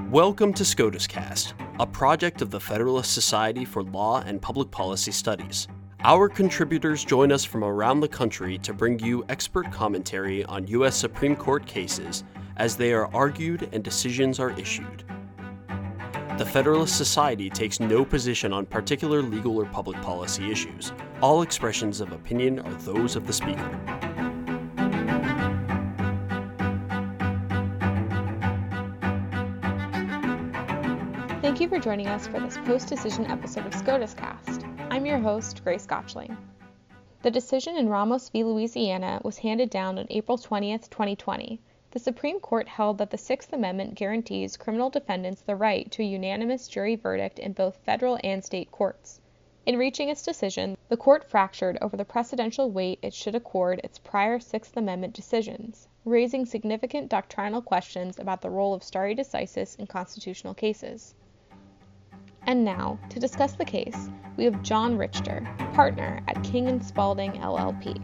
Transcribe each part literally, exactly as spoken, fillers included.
Welcome to SCOTUScast, a project of the Federalist Society for Law and Public Policy Studies. Our contributors join us from around the country to bring you expert commentary on U S Supreme Court cases as they are argued and decisions are issued. The Federalist Society takes no position on particular legal or public policy issues. All expressions of opinion are those of the speaker. Thank you for joining us for this post-decision episode of SCOTUScast. I'm your host, Grace Gotchling. The decision in Ramos v. Louisiana was handed down on April twentieth, twenty twenty. The Supreme Court held that the Sixth Amendment guarantees criminal defendants the right to a unanimous jury verdict in both federal and state courts. In reaching its decision, the court fractured over the precedential weight it should accord its prior Sixth Amendment decisions, raising significant doctrinal questions about the role of stare decisis in constitutional cases. And now, to discuss the case, we have John Richter, partner at King and Spalding L L P.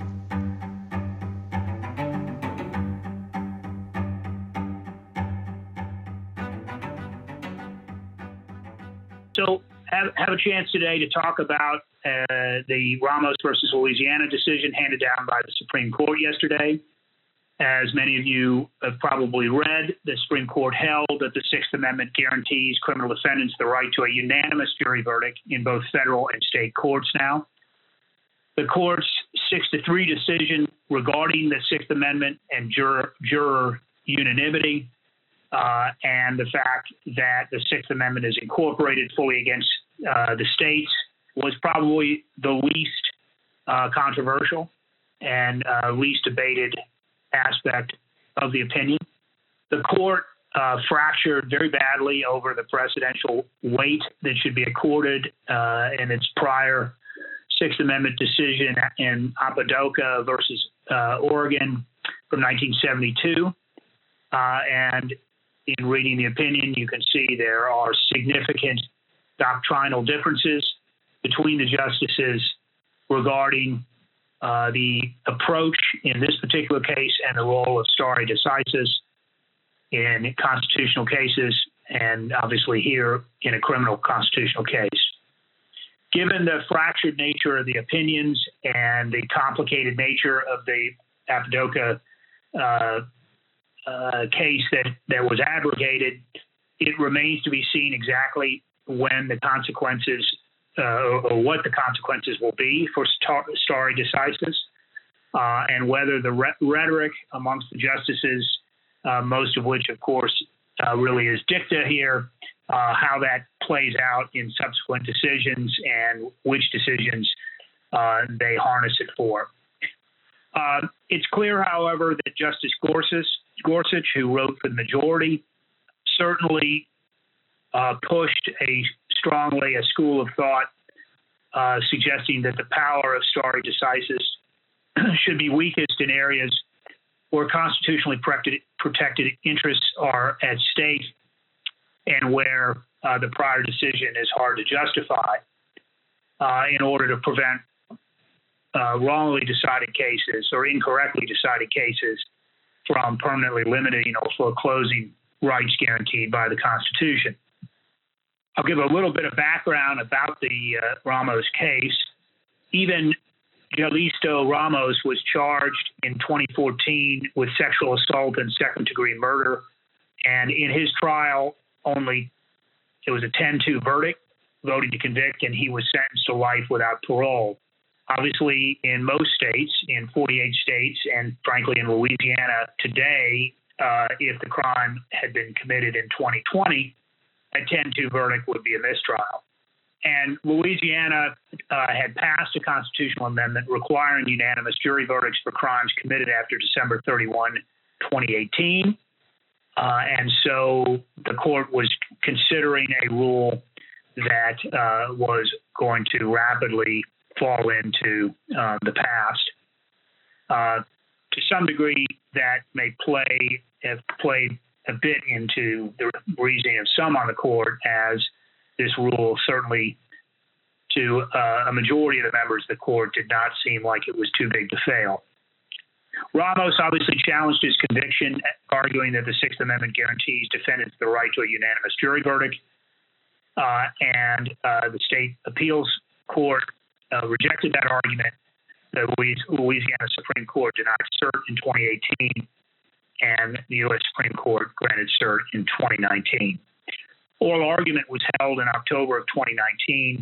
So, have, have a chance today to talk about uh, the Ramos versus Louisiana decision handed down by the Supreme Court yesterday. As many of you have probably read, the Supreme Court held that the Sixth Amendment guarantees criminal defendants the right to a unanimous jury verdict in both federal and state courts now. The court's six to three decision regarding the Sixth Amendment and juror, juror unanimity uh, and the fact that the Sixth Amendment is incorporated fully against uh, the states was probably the least uh, controversial and uh, least debated aspect of the opinion. The court uh, fractured very badly over the precedential weight that should be accorded uh, in its prior Sixth Amendment decision in Apodaca versus uh, Oregon from nineteen seventy-two. Uh, and in reading the opinion, you can see there are significant doctrinal differences between the justices regarding Uh, the approach in this particular case and the role of stare decisis in constitutional cases, and obviously here in a criminal constitutional case. Given the fractured nature of the opinions and the complicated nature of the Apodaca uh, uh, case that, that was abrogated, it remains to be seen exactly when the consequences Uh, or what the consequences will be for stare decisis, uh, and whether the re- rhetoric amongst the justices, uh, most of which, of course, uh, really is dicta here, uh, how that plays out in subsequent decisions and which decisions uh, they harness it for. Uh, it's clear, however, that Justice Gorsuch, Gorsuch, who wrote for the majority, certainly uh, pushed a strongly a school of thought uh, suggesting that the power of stare decisis should be weakest in areas where constitutionally protected, protected interests are at stake and where uh, the prior decision is hard to justify uh, in order to prevent uh, wrongly decided cases or incorrectly decided cases from permanently limiting or foreclosing rights guaranteed by the Constitution. I'll give a little bit of background about the uh, Ramos case. Even Jalisto Ramos was charged in twenty fourteen with sexual assault and second-degree murder, and in his trial, only it was a ten two verdict, voting to convict, and he was sentenced to life without parole. Obviously, in most states, in forty-eight states, and frankly in Louisiana today, uh, if the crime had been committed in twenty twenty, a ten two verdict would be a mistrial. And Louisiana uh, had passed a constitutional amendment requiring unanimous jury verdicts for crimes committed after December thirty-first, twenty eighteen. Uh, and so the court was considering a rule that uh, was going to rapidly fall into uh, the past. Uh, to some degree, that may play, have played a bit into the reasoning of some on the court, as this rule certainly to uh, a majority of the members of the court did not seem like it was too big to fail. Ramos obviously challenged his conviction, arguing that the Sixth Amendment guarantees defendants the right to a unanimous jury verdict. Uh, and uh, the state appeals court uh, rejected that argument. The Louisiana Supreme Court denied cert in twenty eighteen, and the U S Supreme Court granted cert in twenty nineteen. Oral argument was held in October of twenty nineteen,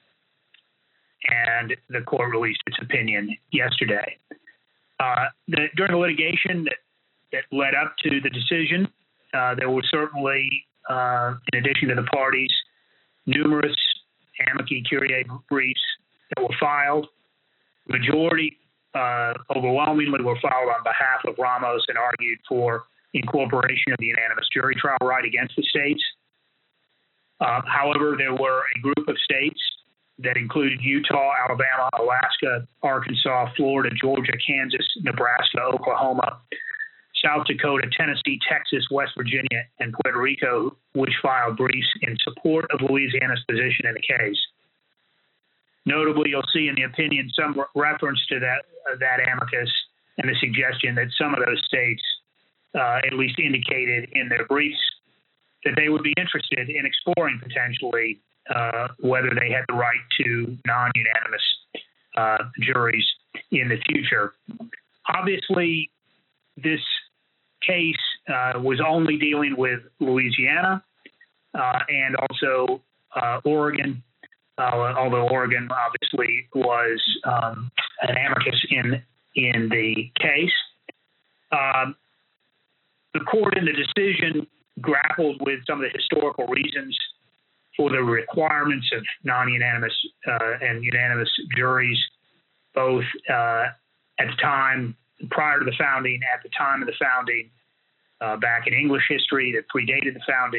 and the court released its opinion yesterday. Uh, the, during the litigation that, that led up to the decision, uh, there were certainly, uh, in addition to the parties, numerous amici curiae briefs that were filed. The majority, uh, overwhelmingly, were filed on behalf of Ramos and argued for incorporation of the unanimous jury trial right against the states. Uh, however, there were a group of states that included Utah, Alabama, Alaska, Arkansas, Florida, Georgia, Kansas, Nebraska, Oklahoma, South Dakota, Tennessee, Texas, West Virginia, and Puerto Rico, which filed briefs in support of Louisiana's position in the case. Notably, you'll see in the opinion some reference to that, uh, that amicus and the suggestion that some of those states uh, at least indicated in their briefs that they would be interested in exploring potentially uh, whether they had the right to non-unanimous uh, juries in the future. Obviously, this case uh, was only dealing with Louisiana uh, and also uh, Oregon, uh, although Oregon obviously was um, an amicus in, in the case. Um, the court in the decision grappled with some of the historical reasons for the requirements of non-unanimous uh, and unanimous juries, both uh, at the time, prior to the founding, at the time of the founding, uh, back in English history that predated the founding.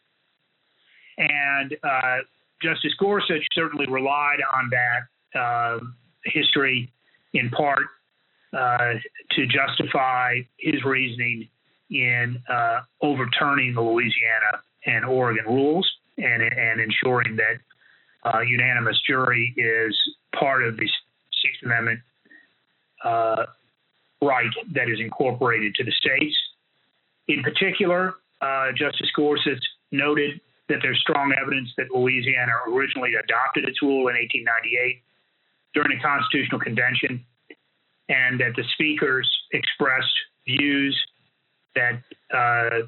And uh, Justice Gorsuch certainly relied on that uh, history in part uh, to justify his reasoning in uh, overturning the Louisiana and Oregon rules and, and ensuring that uh, unanimous jury is part of the Sixth Amendment uh, right that is incorporated to the states. In particular, uh, Justice Gorsuch noted that there's strong evidence that Louisiana originally adopted its rule in eighteen ninety-eight during a constitutional convention, and that the speakers expressed views that uh,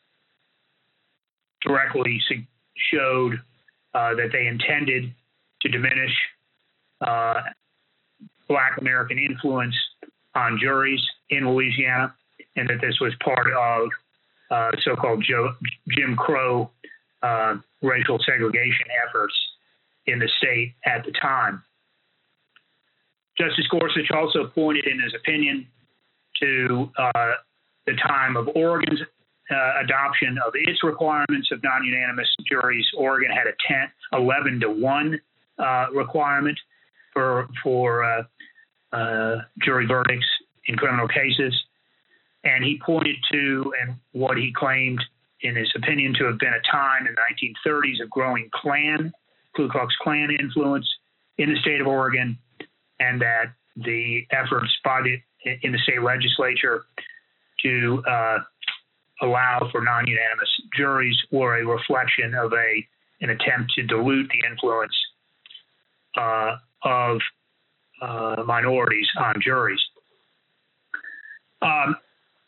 directly showed uh, that they intended to diminish uh, Black American influence on juries in Louisiana, and that this was part of uh, so-called Joe, Jim Crow uh, racial segregation efforts in the state at the time. Justice Gorsuch also pointed in his opinion to uh, the time of Oregon's uh, adoption of its requirements of non-unanimous juries. Oregon had a ten, eleven to one uh, requirement for, for uh, uh, jury verdicts in criminal cases. And he pointed to, and what he claimed in his opinion to have been a time in the nineteen thirties of growing Klan, Ku Klux Klan influence in the state of Oregon, and that the efforts by the, in the state legislature to uh, allow for non-unanimous juries were a reflection of a an attempt to dilute the influence uh, of uh, minorities on juries. Um,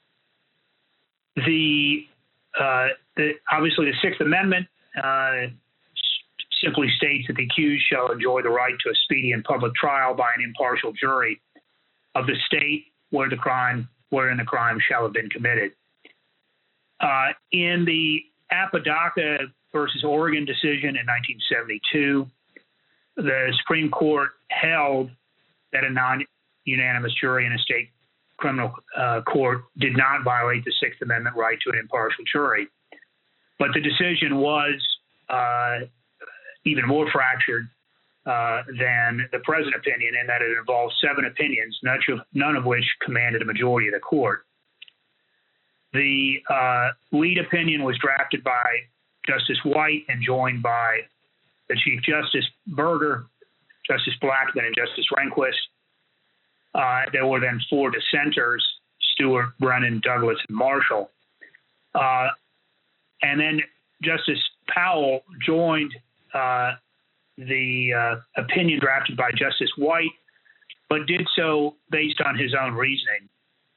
the, uh, the obviously the Sixth Amendment uh, simply states that the accused shall enjoy the right to a speedy and public trial by an impartial jury of the state where the crime, wherein the crime shall have been committed. Uh, in the Apodaca versus Oregon decision in nineteen seventy-two, the Supreme Court held that a non-unanimous jury in a state criminal uh, court did not violate the Sixth Amendment right to an impartial jury. But the decision was uh, even more fractured uh, than the present opinion, in that it involved seven opinions, none of, none of which commanded a majority of the court. The uh, lead opinion was drafted by Justice White and joined by the Chief Justice Berger, Justice Blackmun, and Justice Rehnquist. Uh, there were then four dissenters: Stewart, Brennan, Douglas, and Marshall. Uh, and then Justice Powell joined uh, the uh, opinion drafted by Justice White, but did so based on his own reasoning.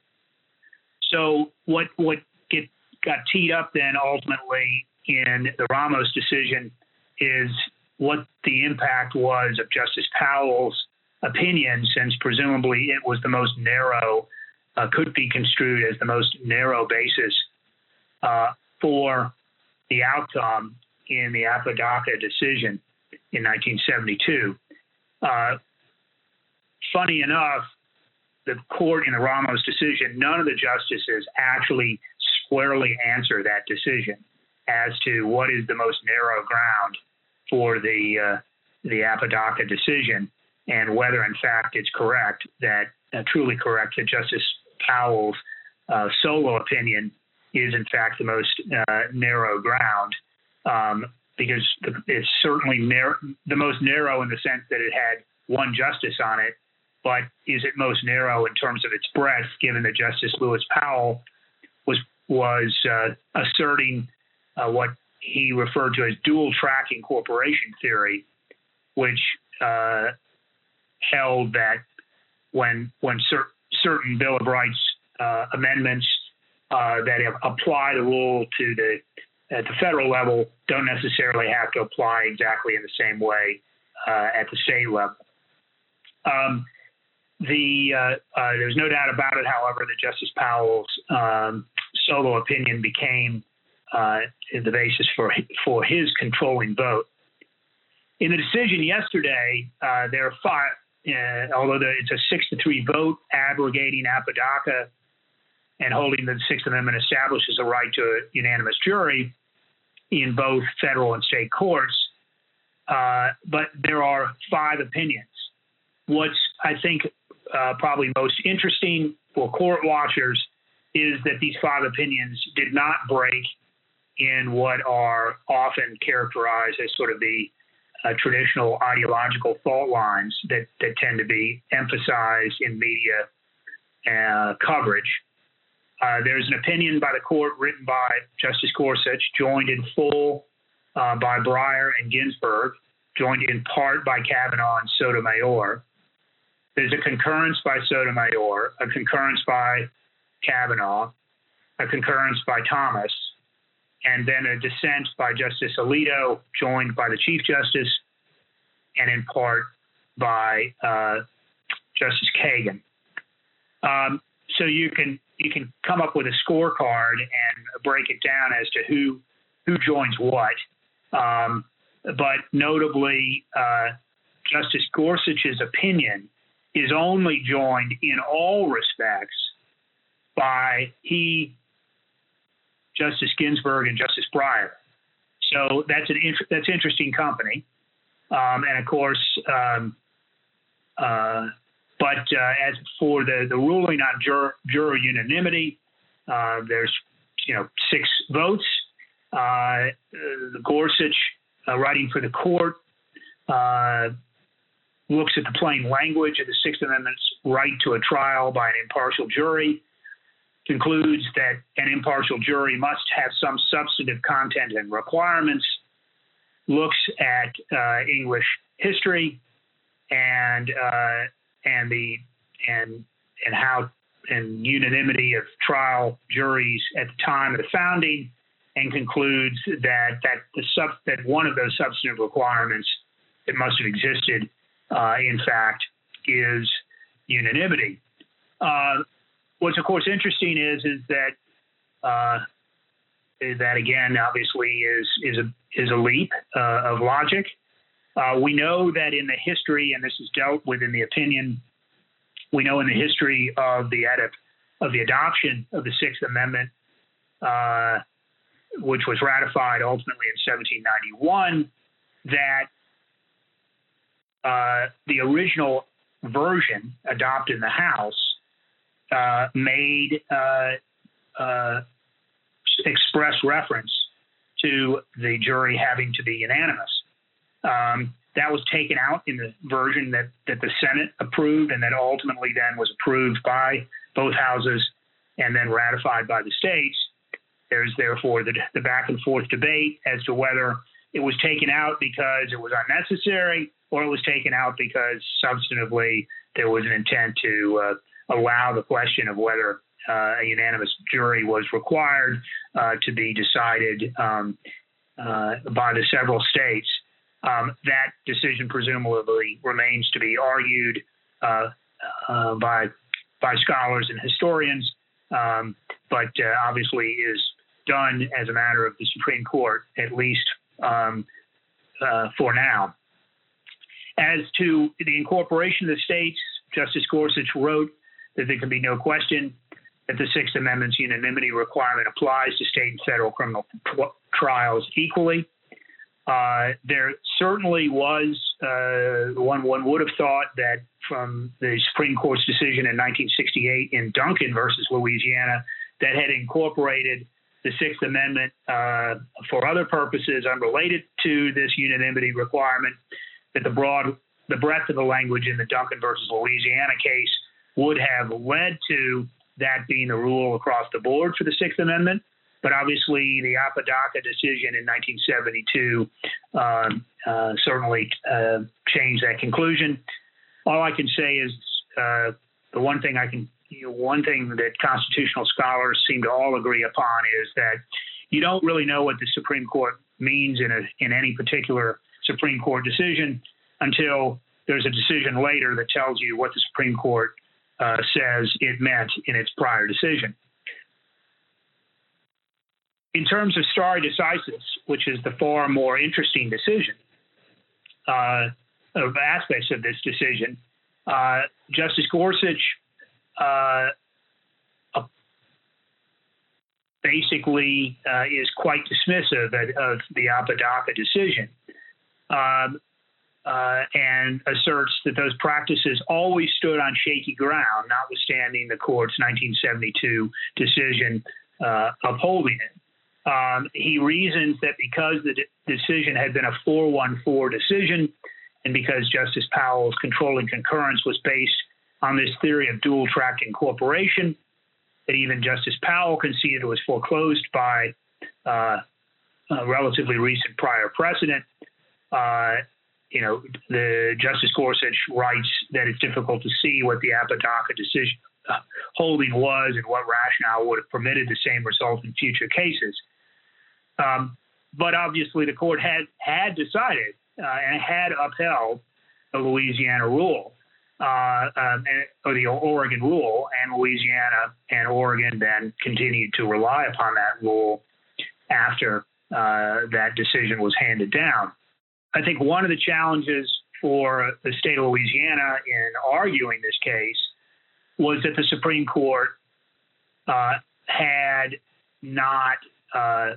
So what what get, got teed up then ultimately in the Ramos decision is what the impact was of Justice Powell's opinion, since presumably it was the most narrow, uh, could be construed as the most narrow basis uh, for the outcome in the Apodaca decision in nineteen seventy-two. Uh, funny enough, the court in the Ramos decision, none of the justices actually squarely answer that decision as to what is the most narrow ground for the uh, the Apodaca decision, and whether in fact it's correct that uh, truly correct that Justice Powell's uh, solo opinion is in fact the most uh, narrow ground, um, because it's certainly narrow, the most narrow in the sense that it had one justice on it, but is it most narrow in terms of its breadth, given that Justice Lewis Powell was was uh, asserting uh, what he referred to as dual track incorporation theory, which uh, held that when when cer- certain Bill of Rights uh, amendments uh, that have, apply the rule to the at the federal level don't necessarily have to apply exactly in the same way uh, at the state level. Um, the uh, uh, there's no doubt about it, however, that Justice Powell's um, solo opinion became uh, the basis for for his controlling vote. In the decision yesterday, uh, there are five. Uh, although the, it's a six to three vote abrogating Apodaca and holding that the Sixth Amendment establishes a right to a unanimous jury in both federal and state courts, uh, but there are five opinions. What's, I think, uh, probably most interesting for court watchers is that these five opinions did not break in what are often characterized as sort of the uh, traditional ideological fault lines that, that tend to be emphasized in media uh, coverage. Uh, there's an opinion by the court written by Justice Gorsuch, joined in full uh, by Breyer and Ginsburg, joined in part by Kavanaugh and Sotomayor. There's a concurrence by Sotomayor, a concurrence by Kavanaugh, a concurrence by Thomas, and then a dissent by Justice Alito, joined by the Chief Justice, and in part by uh, Justice Kagan. Um, so you can you can come up with a scorecard and break it down as to who who joins what. Um, but notably, uh, Justice Gorsuch's opinion is only joined in all respects by he, Justice Ginsburg, and Justice Breyer. So that's an int- that's interesting company. Um, and of course, um, uh, but uh, as for the, the ruling on juror, juror unanimity, uh, there's you know six votes. Uh, the Gorsuch, uh, writing for the court, uh, looks at the plain language of the Sixth Amendment's right to a trial by an impartial jury, concludes that an impartial jury must have some substantive content and requirements, looks at uh, English history and uh, and the and and how and unanimity of trial juries at the time of the founding, and concludes that that the sub that one of those substantive requirements that must have existed, uh, in fact, is unanimity. Uh, what's of course interesting is is that uh, that again obviously is is a is a leap uh, of logic. Uh, we know that in the history, and this is dealt with in the opinion, we know in the history of the adop- of the adoption of the Sixth Amendment, uh, which was ratified ultimately in seventeen ninety-one, that uh, the original version adopted in the House uh, made uh, uh, express reference to the jury having to be unanimous. Um, that was taken out in the version that, that the Senate approved and that ultimately then was approved by both houses and then ratified by the states. There's therefore the, the back and forth debate as to whether it was taken out because it was unnecessary or it was taken out because substantively there was an intent to uh, allow the question of whether uh, a unanimous jury was required uh, to be decided um, uh, by the several states. Um, that decision presumably remains to be argued uh, uh, by by scholars and historians, um, but uh, obviously is done as a matter of the Supreme Court, at least um, uh, for now. As to the incorporation of the states, Justice Gorsuch wrote that there can be no question that the Sixth Amendment's unanimity requirement applies to state and federal criminal tw- trials equally. Uh, there certainly was, uh, one, one would have thought that from the Supreme Court's decision in nineteen sixty-eight in Duncan versus Louisiana that had incorporated the Sixth Amendment uh, for other purposes unrelated to this unanimity requirement, that the broad, the breadth of the language in the Duncan versus Louisiana case would have led to that being the rule across the board for the Sixth Amendment. But obviously, the Apodaca decision in nineteen seventy-two uh, uh, certainly uh, changed that conclusion. All I can say is uh, the one thing I can, you know, one thing that constitutional scholars seem to all agree upon is that you don't really know what the Supreme Court means in a in any particular Supreme Court decision until there's a decision later that tells you what the Supreme Court uh, says it meant in its prior decision. In terms of stare decisis, which is the far more interesting decision, uh, of aspects of this decision, uh, Justice Gorsuch uh, uh, basically uh, is quite dismissive of, of the Apodaca decision um, uh, and asserts that those practices always stood on shaky ground, notwithstanding the court's nineteen seventy-two decision uh, upholding it. Um, he reasons that because the de- decision had been a four one four decision and because Justice Powell's controlling concurrence was based on this theory of dual-track incorporation, that even Justice Powell conceded it was foreclosed by uh, a relatively recent prior precedent. Uh, you know, the Justice Gorsuch writes that it's difficult to see what the Apodaca decision uh, holding was and what rationale would have permitted the same result in future cases. Um, but obviously the court had, had decided uh, and had upheld the Louisiana rule, uh, um, and, or the Oregon rule, and Louisiana and Oregon then continued to rely upon that rule after uh, that decision was handed down. I think one of the challenges for the state of Louisiana in arguing this case was that the Supreme Court uh, had not uh,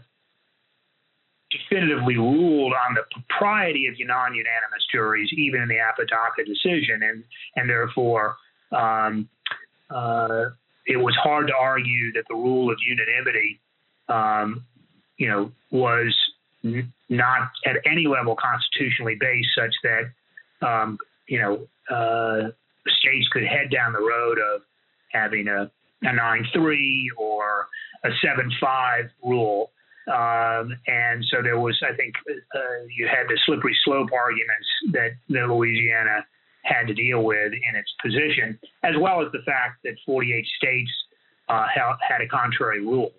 definitively ruled on the propriety of non-unanimous juries, even in the Apodaca decision, and and therefore um, uh, it was hard to argue that the rule of unanimity, um, you know, was n- not at any level constitutionally based, such that um, you know uh, states could head down the road of having a, a nine three or a seven five rule. Um, and so there was, I think, uh, you had the slippery slope arguments that, that Louisiana had to deal with in its position, as well as the fact that forty-eight states uh, had a contrary rule.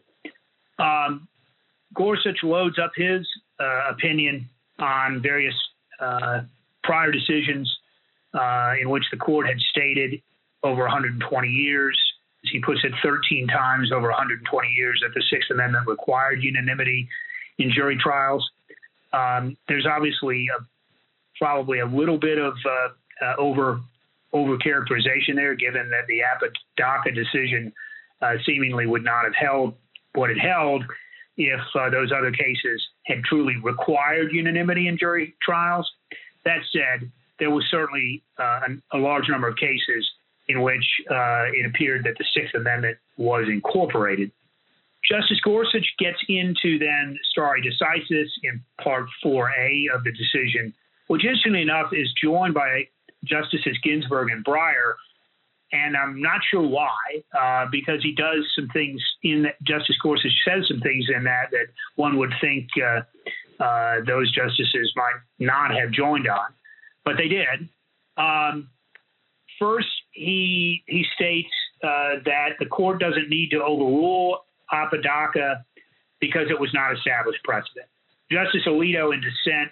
Um, Gorsuch loads up his uh, opinion on various uh, prior decisions uh, in which the court had stated over one hundred twenty years, as he puts it, thirteen times over one hundred twenty years, that the Sixth Amendment required unanimity in jury trials. Um, there's obviously a, probably a little bit of uh, uh, over over characterization there, given that the Apodaca decision uh, seemingly would not have held what it held if uh, those other cases had truly required unanimity in jury trials. That said, there was certainly uh, a, a large number of cases in which uh, it appeared that the Sixth Amendment was incorporated. Justice Gorsuch gets into then stare decisis in Part four A of the decision which interestingly enough is joined by Justices Ginsburg and Breyer. And I'm not sure why, uh, because he does some things in that, Justice Gorsuch says some things in that that one would think uh, uh, those justices might not have joined on, but they did. Um, first, he he states uh, that the court doesn't need to overrule Apodaca because it was not established precedent. Justice Alito, in dissent,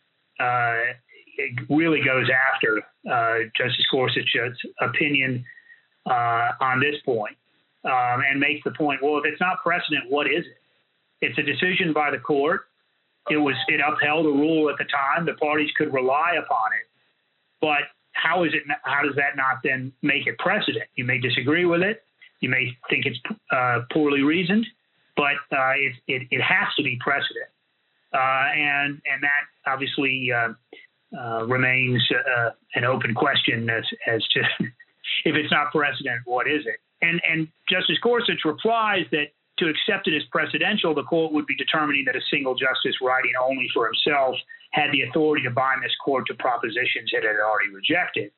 uh, it really goes after uh, Justice Gorsuch's opinion uh, on this point, um, and makes the point, well, if it's not precedent, what is it? It's a decision by the court. It was it upheld a rule at the time. The parties could rely upon it. But how is it? How does that not then make it precedent? You may disagree with it. You may think it's uh, poorly reasoned, but uh, it, it, it has to be precedent. Uh, and and that obviously uh, uh, remains uh, an open question as, as to if it's not precedent, what is it? And and Justice Gorsuch replies that to accept it as precedential, the court would be determining that a single justice writing only for himself had the authority to bind this court to propositions it had already rejected.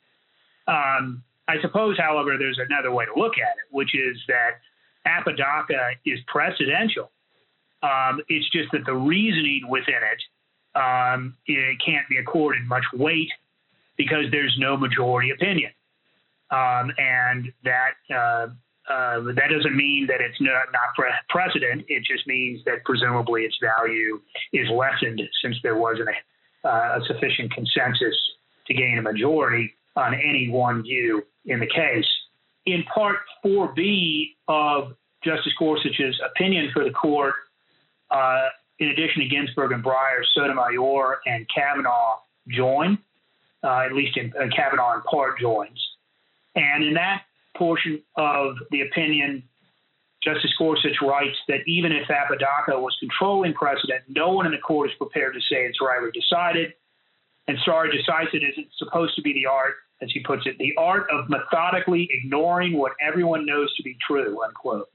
Um, I suppose, however, there's another way to look at it, which is that Apodaca is precedential. Um, it's just that the reasoning within it, um, it can't be accorded much weight because there's no majority opinion. Um, and that uh, uh, that doesn't mean that it's not, not pre- precedent. It just means that presumably its value is lessened since there wasn't a, uh, a sufficient consensus to gain a majority on any one view in the case. In Part four B of Justice Gorsuch's opinion for the court, uh, in addition to Ginsburg and Breyer, Sotomayor and Kavanaugh join, uh, at least in, uh, Kavanaugh in part joins. And in that portion of the opinion, Justice Gorsuch writes that even if Apodaca was controlling precedent, no one in the court is prepared to say it's rightly decided. And stare decisis isn't supposed to be the art, as he puts it, the art of methodically ignoring what everyone knows to be true, unquote.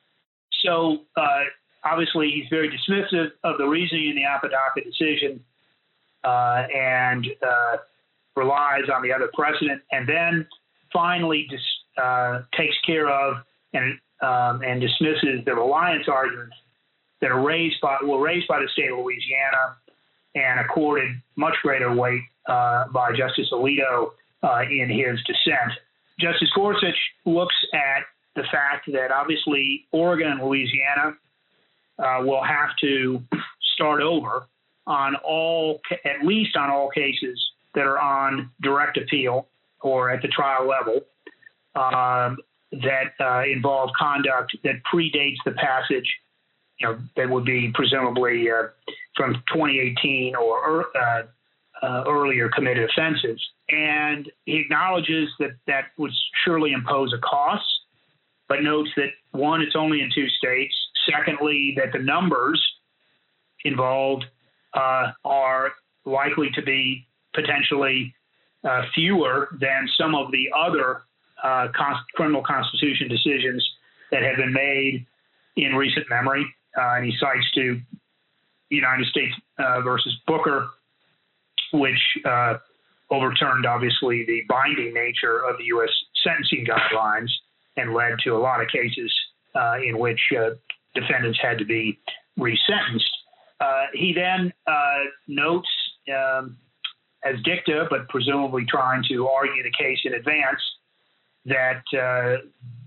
So uh, obviously he's very dismissive of the reasoning in the Apodaca decision uh, and uh, relies on the other precedent, and then finally dis, uh, takes care of and um, and dismisses the reliance arguments that are raised by were raised by the state of Louisiana and accorded much greater weight uh, by Justice Alito uh, in his dissent. Justice Gorsuch looks at the fact that obviously Oregon and Louisiana uh, will have to start over on all, at least on all cases that are on direct appeal or at the trial level um, that uh, involve conduct that predates the passage, you know, that would be presumably uh, from twenty eighteen or uh, uh, earlier committed offenses. And he acknowledges that that would surely impose a cost, but notes that, one, it's only in two states. Secondly, that the numbers involved uh, are likely to be potentially uh, fewer than some of the other uh, con- criminal constitution decisions that have been made in recent memory. Uh, and he cites to United States uh, versus Booker, which uh, overturned, obviously, the binding nature of the U S sentencing guidelines and led to a lot of cases uh, in which uh, defendants had to be resentenced. Uh, he then uh, notes, um, as dicta, but presumably trying to argue the case in advance, that uh,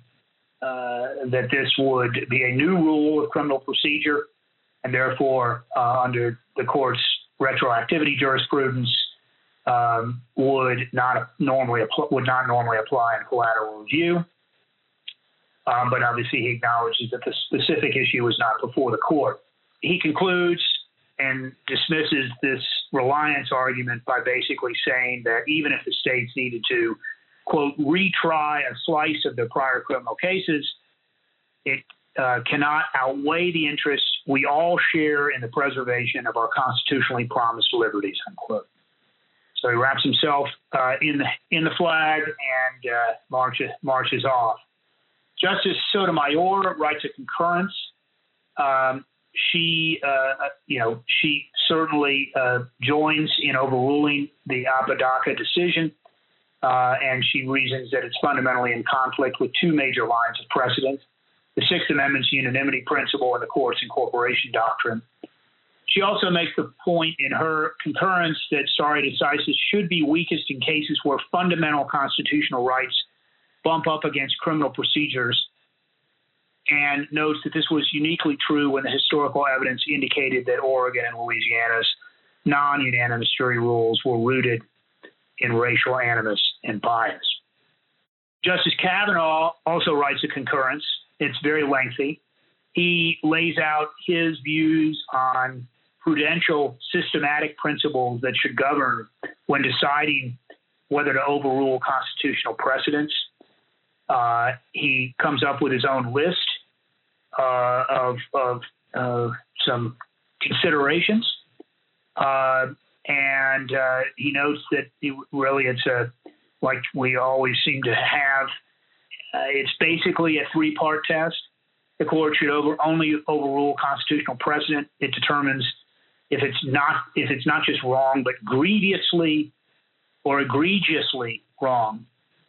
uh, that this would be a new rule of criminal procedure, and therefore, uh, under the court's retroactivity jurisprudence, um, would not normally apl- would not normally apply in collateral review. Um, but obviously, he acknowledges that the specific issue was not before the court. He concludes and dismisses this reliance argument by basically saying that even if the states needed to, quote, retry a slice of their prior criminal cases, it uh, cannot outweigh the interests we all share in the preservation of our constitutionally promised liberties, unquote. So he wraps himself uh, in the in the flag and uh, marches marches off. Justice Sotomayor writes a concurrence um, she, uh, you know, she certainly uh, joins in overruling the Apodaca decision, uh, and she reasons that it's fundamentally in conflict with two major lines of precedent: the Sixth Amendment's unanimity principle and the court's incorporation doctrine. She also makes the point in her concurrence that stare decisis should be weakest in cases where fundamental constitutional rights bump up against criminal procedures, and notes that this was uniquely true when the historical evidence indicated that Oregon and Louisiana's non-unanimous jury rules were rooted in racial animus and bias. Justice Kavanaugh also writes a concurrence. It's very lengthy. He lays out his views on prudential, systematic principles that should govern when deciding whether to overrule constitutional precedents. Uh, he comes up with his own list uh, of, of uh, some considerations, uh, and uh, he notes that it, really it's a, like we always seem to have, uh, it's basically a three-part test. The court should over, only overrule constitutional precedent. It determines if it's not if it's not just wrong, but grievously or egregiously wrong.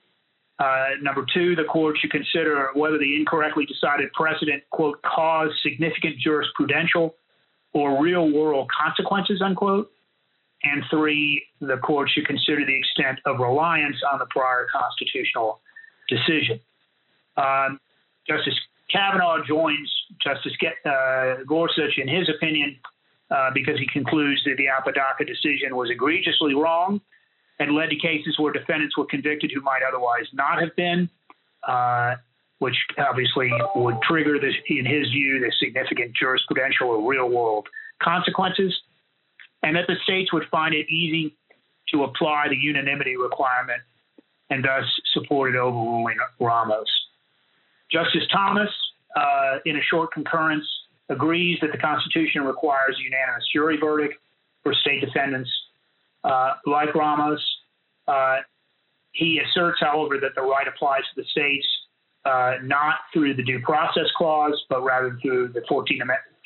Uh, number two, the court should consider whether the incorrectly decided precedent, quote, caused significant jurisprudential or real-world consequences, unquote. And three, the court should consider the extent of reliance on the prior constitutional decision. Um, Justice Kavanaugh joins Justice uh, Gorsuch in his opinion uh, because he concludes that the Apodaca decision was egregiously wrong and led to cases where defendants were convicted who might otherwise not have been, uh, which obviously would trigger, this, in his view, the significant jurisprudential or real-world consequences, and that the states would find it easy to apply the unanimity requirement and thus supported overruling Ramos. Justice Thomas, uh, in a short concurrence, agrees that the Constitution requires a unanimous jury verdict for state defendants uh, like Ramos. Uh, he asserts, however, that the right applies to the states uh, not through the Due Process Clause, but rather through the fourteenth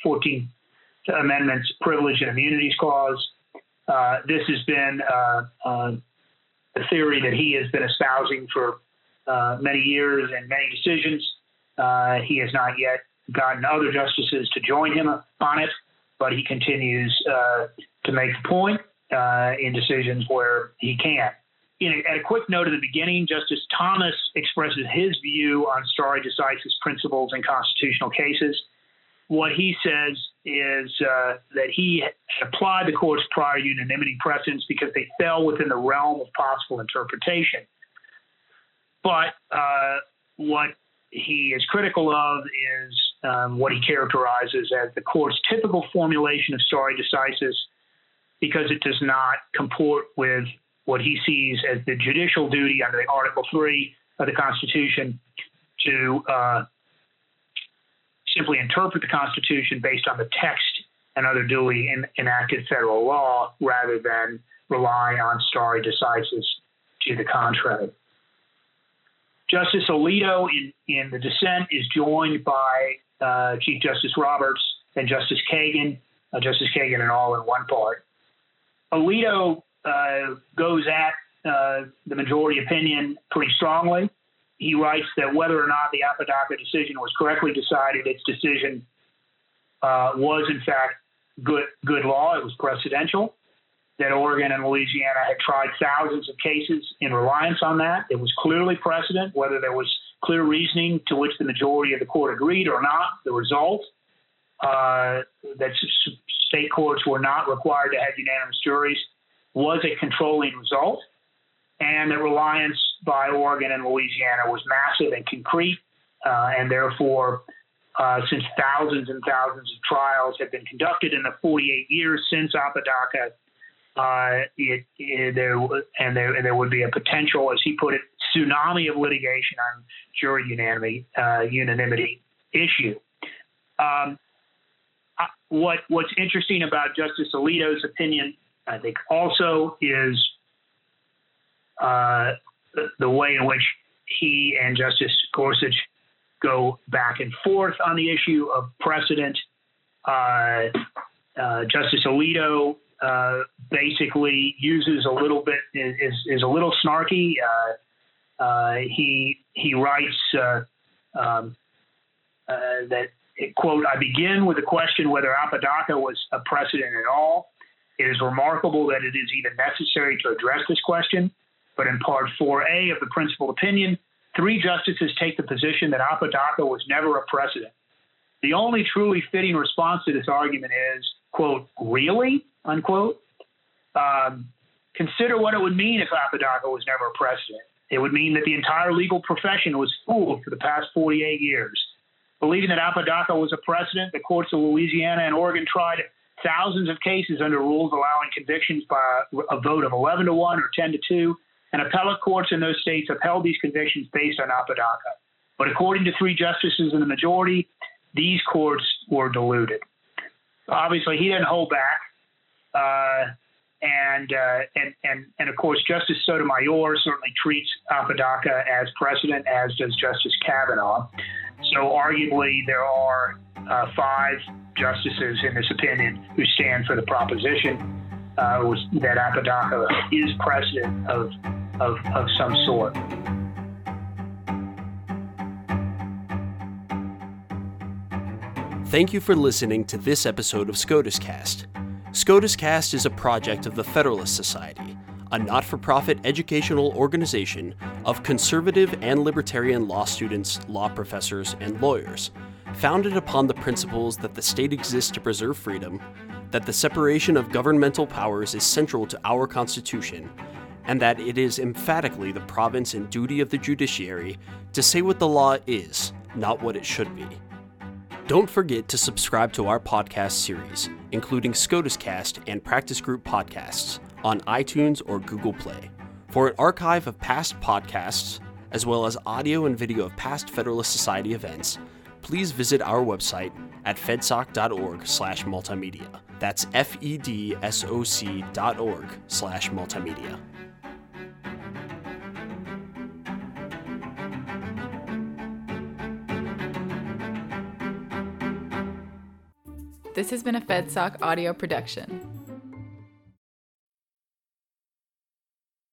Amendment's Privilege and Immunities Clause. Uh, this has been uh, uh, a theory that he has been espousing for uh, many years and many decisions. Uh, he has not yet gotten other justices to join him on it, but he continues uh, to make the point uh, in decisions where he can. In a, at a quick note at the beginning, Justice Thomas expresses his view on stare decisis principles in constitutional cases. What he says is uh, that he applied the court's prior unanimity precedents because they fell within the realm of possible interpretation. But uh, what he is critical of is um, what he characterizes as the court's typical formulation of stare decisis, because it does not comport with what he sees as the judicial duty under the Article three of the Constitution to uh, simply interpret the Constitution based on the text and other duly in, enacted federal law, rather than rely on stare decisis to the contrary. Justice Alito in, in the dissent is joined by uh, Chief Justice Roberts and Justice Kagan, uh, Justice Kagan and all in one part. Alito uh, goes at uh, the majority opinion pretty strongly. He writes that whether or not the Apodaca decision was correctly decided, its decision uh, was in fact good good law. It was precedential. That Oregon and Louisiana had tried thousands of cases in reliance on that. It was clearly precedent, whether there was clear reasoning to which the majority of the court agreed or not. The result, uh, that state courts were not required to have unanimous juries, was a controlling result, and that reliance by Oregon and Louisiana was massive and concrete, uh, and therefore, uh, since thousands and thousands of trials have been conducted in the forty-eight years since Apodaca, Uh, it, it, there and there and there would be a potential, as he put it, tsunami of litigation on jury unanimity uh, unanimity issue. Um, I, what what's interesting about Justice Alito's opinion, I think, also is uh, the, the way in which he and Justice Gorsuch go back and forth on the issue of precedent. Uh, uh, Justice Alito uh, basically uses a little bit is is a little snarky. Uh, uh, he he writes uh, um, uh, that, quote, "I begin with the question whether Apodaca was a precedent at all. It is remarkable that it is even necessary to address this question. But in Part four A of the principled opinion, three justices take the position that Apodaca was never a precedent. The only truly fitting response to this argument is, quote, really, unquote. Um, consider what it would mean if Apodaca was never a precedent. It would mean that the entire legal profession was fooled for the past forty-eight years. Believing that Apodaca was a precedent, the courts of Louisiana and Oregon tried thousands of cases under rules allowing convictions by a vote of eleven to one or ten to two, and appellate courts in those states upheld these convictions based on Apodaca. But according to three justices in the majority, these courts were deluded." Obviously, he didn't hold back. Uh, and, uh, and, and, and, of course, Justice Sotomayor certainly treats Apodaca as precedent, as does Justice Kavanaugh. So arguably, there are uh, five justices in this opinion who stand for the proposition uh, was, that Apodaca is precedent of, of, of some sort. Thank you for listening to this episode of SCOTUS Cast. SCOTUS Cast is a project of the Federalist Society, a not-for-profit educational organization of conservative and libertarian law students, law professors, and lawyers, founded upon the principles that the state exists to preserve freedom, that the separation of governmental powers is central to our Constitution, and that it is emphatically the province and duty of the judiciary to say what the law is, not what it should be. Don't forget to subscribe to our podcast series, including SCOTUS Cast and Practice Group podcasts, on iTunes or Google Play. For an archive of past podcasts, as well as audio and video of past Federalist Society events, please visit our website at fedsoc.org slash multimedia. That's F-E-D-S-O-C dot org slash multimedia. This has been a FedSoc audio production.